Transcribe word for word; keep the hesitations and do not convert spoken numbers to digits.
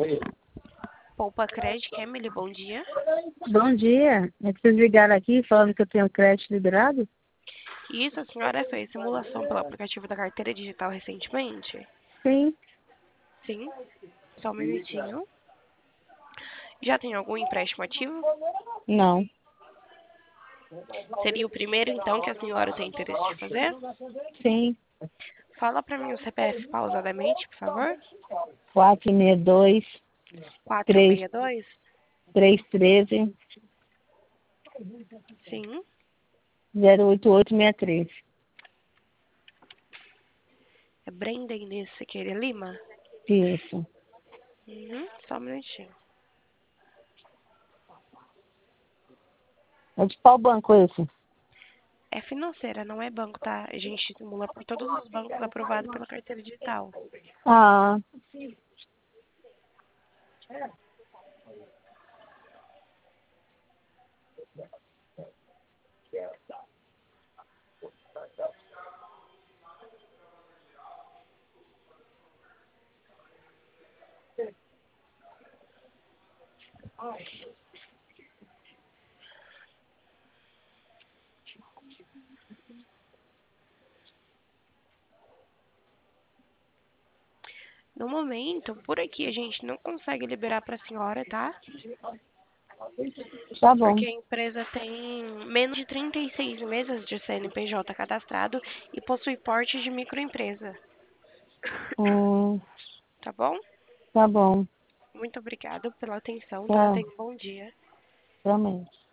Poupa Crédito, Emily, bom dia. Bom dia. É que vocês ligaram aqui falando que eu tenho crédito liberado? Isso, a senhora fez simulação pelo aplicativo da carteira digital recentemente? Sim. Sim. Só um minutinho. Já tem algum empréstimo ativo? Não. Seria o primeiro, então, que a senhora tem interesse de fazer? Sim. Fala para mim o C P F pausadamente, por favor. quatro seis dois, quatro três, seis dois? três um três, Sim. zero oito oito seis três. É Brenda Inês Sequeira Lima? Isso. Uhum. Só um minutinho. É de qual banco esse? É financeira, não é banco, tá? A gente simula por todos os bancos aprovados pela carteira digital. Ah, No momento, por aqui a gente não consegue liberar para a senhora, tá? tá bom. Porque a empresa tem menos de trinta e seis meses de C N P J cadastrado e possui porte de microempresa, Hum, tá bom? tá bom. Muito obrigada pela atenção, tá? Tá. Tenha um bom dia. Também.